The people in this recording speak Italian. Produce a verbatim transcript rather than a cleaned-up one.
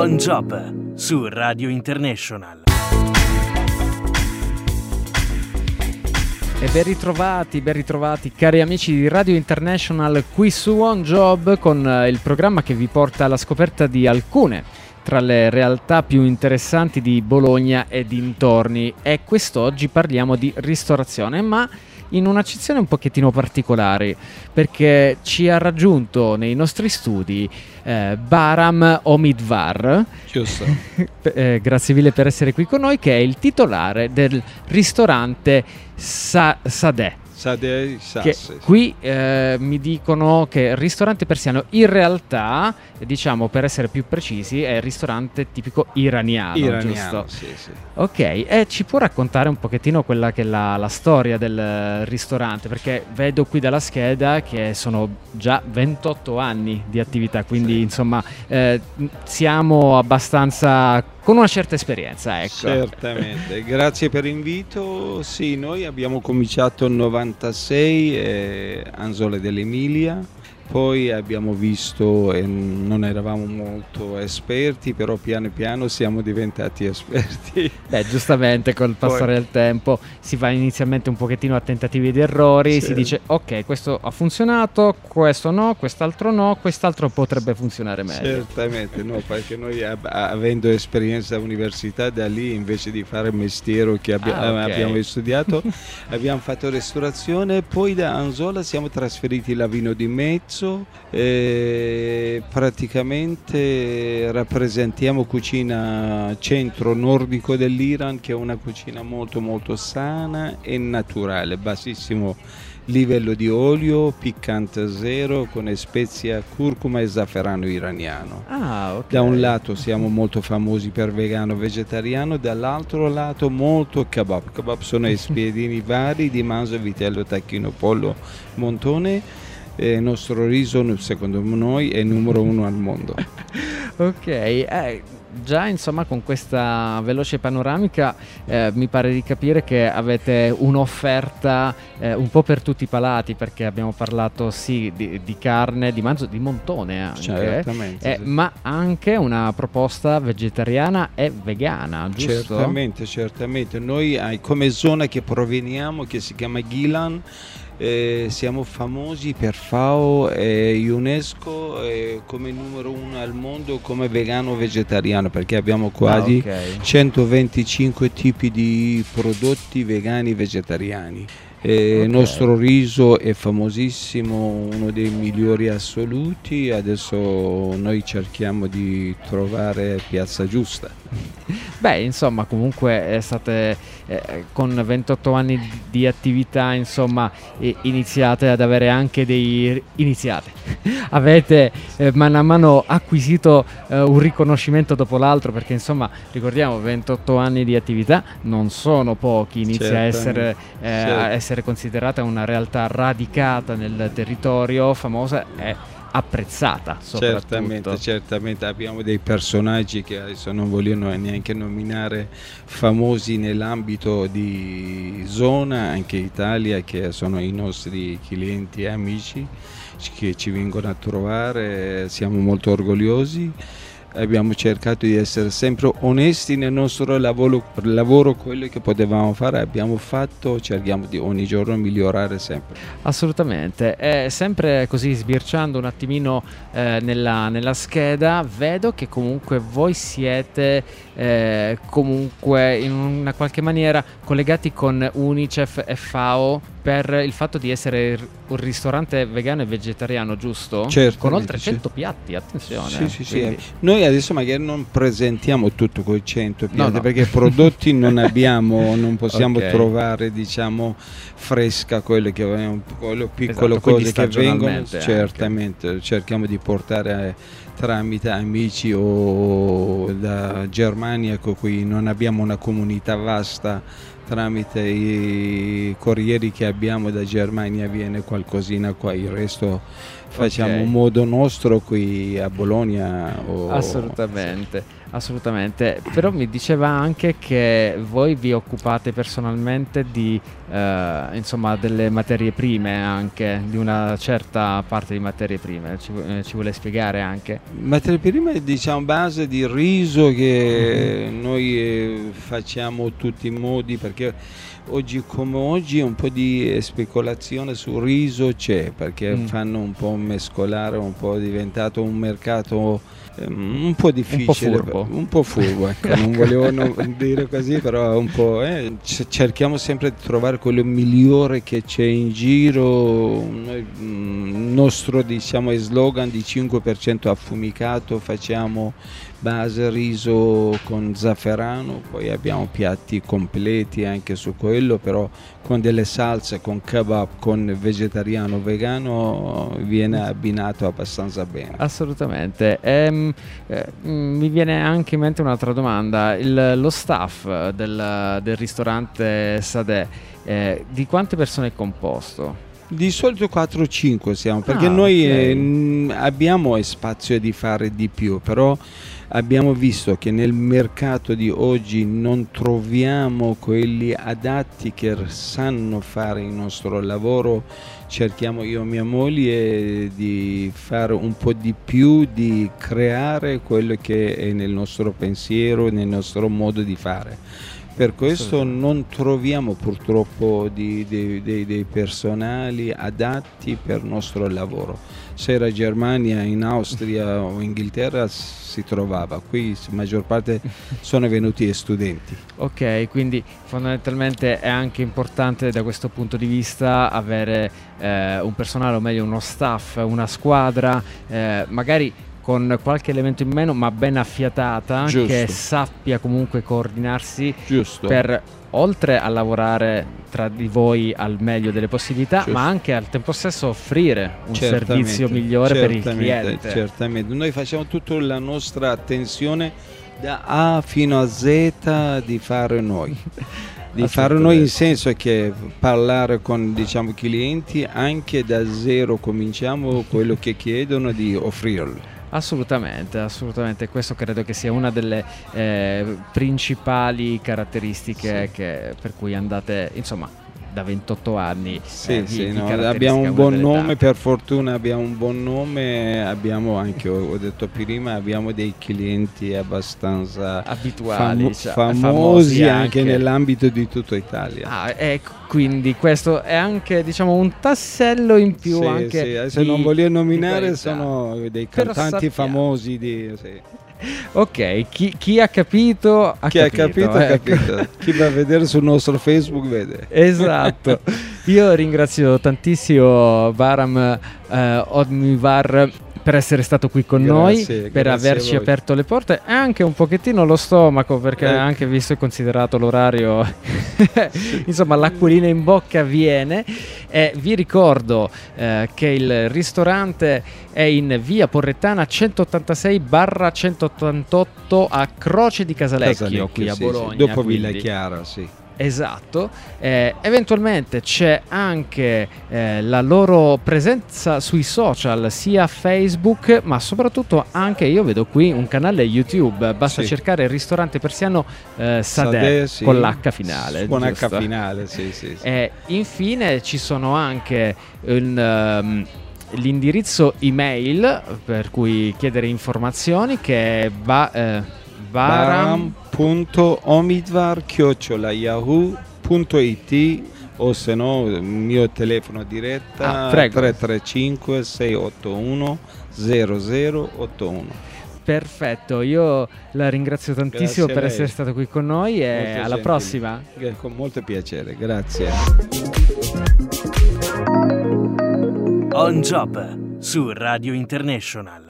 On Job su Radio International. E ben ritrovati, ben ritrovati cari amici di Radio International qui su On Job con il programma che vi porta alla scoperta di alcune tra le realtà più interessanti di Bologna e dintorni. E quest'oggi parliamo di ristorazione, ma in un'accezione un pochettino particolare, perché ci ha raggiunto nei nostri studi eh, Bahram Omidvar. Giusto. eh, grazie mille per essere qui con noi, che è il titolare del ristorante Sa- Sadeh. Sadeh Che Sasse. qui eh, mi dicono che il ristorante persiano in realtà, diciamo per essere più precisi, è il ristorante tipico iraniano, Iraniano, giusto? sì, sì. Ok, e ci può raccontare un pochettino quella che è la, la storia del ristorante, perché vedo qui dalla scheda che sono già ventotto anni di attività, quindi sì. insomma eh, siamo abbastanza con una certa esperienza, ecco. Certamente, grazie per l'invito. Sì, noi abbiamo cominciato nel novantasei eh, Anzola dell'Emilia. Poi abbiamo visto, e non eravamo molto esperti, però piano piano siamo diventati esperti. Beh, giustamente col passare Poi, del tempo si va inizialmente un pochettino a tentativi ed errori, sì. si dice ok, questo ha funzionato, questo no, quest'altro no, quest'altro potrebbe funzionare meglio. Certamente, no, perché noi ab- avendo esperienza all'università, da lì invece di fare il mestiere che abbi- Ah, okay. abbiamo studiato, abbiamo fatto ristorazione, poi da Anzola siamo trasferiti in Lavino di Mezzo. E praticamente rappresentiamo cucina centro nordico dell'Iran, che è una cucina molto molto sana e naturale, bassissimo livello di olio, piccante zero, con spezia, curcuma e zafferano iraniano. Ah, ok. Da un lato siamo molto famosi per vegano vegetariano, dall'altro lato molto kebab. Kebab sono i spiedini vari di manzo, vitello, tacchino, pollo, montone. Il nostro riso, secondo noi, è numero uno al mondo. Ok, eh, già insomma con questa veloce panoramica eh, mi pare di capire che avete un'offerta eh, un po' per tutti i palati, perché abbiamo parlato sì di, di carne, di manzo, di montone anche, Certamente, eh, sì. ma anche una proposta vegetariana e vegana, giusto? Certamente, certamente. Noi eh, come zona che proveniamo, che si chiama Gilan, Eh, siamo famosi per F A O e UNESCO eh, come numero uno al mondo come vegano vegetariano, perché abbiamo quasi ah, okay. centoventicinque tipi di prodotti vegani vegetariani. Eh, Okay. Il nostro riso è famosissimo, uno dei migliori assoluti. Adesso noi cerchiamo di trovare piazza giusta. Beh, insomma, comunque eh, state eh, con ventotto anni di, di attività, insomma, eh, iniziate ad avere anche dei iniziate. Avete eh, mano a mano acquisito eh, un riconoscimento dopo l'altro, perché insomma, ricordiamo, ventotto anni di attività non sono pochi, inizia a essere, eh, a essere considerata una realtà radicata nel territorio, famosa e apprezzata soprattutto. Certamente, certamente abbiamo dei personaggi che adesso non voglio neanche nominare, famosi nell'ambito di zona, anche Italia, che sono i nostri clienti e amici che ci vengono a trovare. Siamo molto orgogliosi. Abbiamo cercato di essere sempre onesti nel nostro lavoro, lavoro, quello che potevamo fare abbiamo fatto, cerchiamo di ogni giorno migliorare sempre. Assolutamente, e sempre così sbirciando un attimino eh, nella, nella scheda, vedo che comunque voi siete eh, comunque in una qualche maniera collegati con Unicef e F A O per il fatto di essere un ristorante vegano e vegetariano, giusto? Certamente, con oltre sì. cento piatti, attenzione. Sì, sì, sì. Quindi... Noi adesso magari non presentiamo tutto quei cento piatti, no, no. perché prodotti non abbiamo, non possiamo okay. trovare, diciamo, fresca quello che abbiamo, quello piccolo, esatto, cose che vengono. Certamente, anche. cerchiamo di portare tramite amici o da Germania, con cui non abbiamo una comunità vasta, tramite i corrieri che abbiamo da Germania viene qualcosina qua, il resto facciamo okay. un modo nostro qui a Bologna. O... Assolutamente. Assolutamente, però mi diceva anche che voi vi occupate personalmente di eh, insomma delle materie prime, anche di una certa parte di materie prime, ci, eh, ci vuole spiegare anche? Materie prime, diciamo, base di riso che mm-hmm. noi eh, facciamo tutti i modi, perché oggi come oggi un po' di speculazione sul riso c'è, perché mm. fanno un po' mescolare, un po' è diventato un mercato um, un po' difficile, un po' furbo, un po' furbo ecco, non volevo non dire così, però un po' eh, c- cerchiamo sempre di trovare quello migliore che c'è in giro. Noi, il nostro, diciamo, slogan di cinque per cento affumicato, facciamo base riso con zafferano, poi abbiamo piatti completi anche su quello, però con delle salse, con kebab, con vegetariano, vegano, viene abbinato abbastanza bene. Assolutamente. Ehm, eh, mi viene anche in mente un'altra domanda. Il, lo staff del, del ristorante Sadeh, eh, di quante persone è composto? Di solito quattro cinque siamo, perché ah, noi okay. eh, abbiamo spazio di fare di più, però abbiamo visto che nel mercato di oggi non troviamo quelli adatti che sanno fare il nostro lavoro. Cerchiamo io e mia moglie di fare un po' di più, di creare quello che è nel nostro pensiero, nel nostro modo di fare. Per questo non troviamo purtroppo di, di, di, dei personali adatti per il nostro lavoro. Se era Germania, in Austria o Inghilterra si trovava, qui la maggior parte sono venuti studenti. Ok, quindi fondamentalmente è anche importante da questo punto di vista avere eh, un personale, o meglio uno staff, una squadra, eh, magari con qualche elemento in meno ma ben affiatata, giusto, che sappia comunque coordinarsi, giusto, per oltre a lavorare tra di voi al meglio delle possibilità, giusto, ma anche al tempo stesso offrire un certamente, servizio migliore per il cliente. Certamente, noi facciamo tutta la nostra attenzione da A fino a Z di fare noi. Di fare noi in senso che parlare con, diciamo, clienti anche da zero, cominciamo quello che chiedono di offrirlo. Assolutamente, assolutamente, questo credo che sia una delle eh, principali caratteristiche, sì, che, per cui andate, insomma, da ventotto anni. Sì, eh, sì, di, no, di abbiamo un buon nome, per fortuna abbiamo un buon nome, abbiamo anche, ho detto prima, abbiamo dei clienti abbastanza abituali, famo- cioè, famosi, famosi anche, anche nell'ambito di tutta Italia. Ah, ecco, quindi questo è anche, diciamo, un tassello in più, sì, sì. anche Se di, non voglio nominare sono dei cantanti sappiamo. famosi di, sì. Ok, chi, chi ha capito ha chi capito, ha capito, ecco. ha capito. Chi va a vedere sul nostro Facebook vede. Esatto. Io ringrazio tantissimo Bahram eh, Odmivar per essere stato qui con grazie, noi, per grazie averci aperto le porte e anche un pochettino lo stomaco, perché ecco, anche visto e considerato l'orario, insomma, l'acquolina in bocca viene. E vi ricordo eh, che il ristorante è in via Porrettana centottantasei centottantotto a Croce di Casalecchio, Casalecchio qui a sì, Bologna. Sì. Dopo quindi. Villa Chiara, sì. Esatto, eh, eventualmente c'è anche eh, la loro presenza sui social, sia Facebook ma soprattutto anche, io vedo qui, un canale YouTube, basta sì, cercare il ristorante persiano eh, Sadeh, Sadeh sì, con l'H finale, con giusto? H finale, sì, sì, sì. Eh, infine ci sono anche un, um, l'indirizzo email per cui chiedere informazioni, che è ba- eh, Bahram punto omidvar chiocciola yahoo punto it, o se no il mio telefono diretta ah, tre tre cinque sei otto uno zero zero otto uno. Perfetto, io la ringrazio tantissimo grazie per essere stato qui con noi e molto alla gentile. prossima. Con molto piacere, grazie. On Job su Radio International.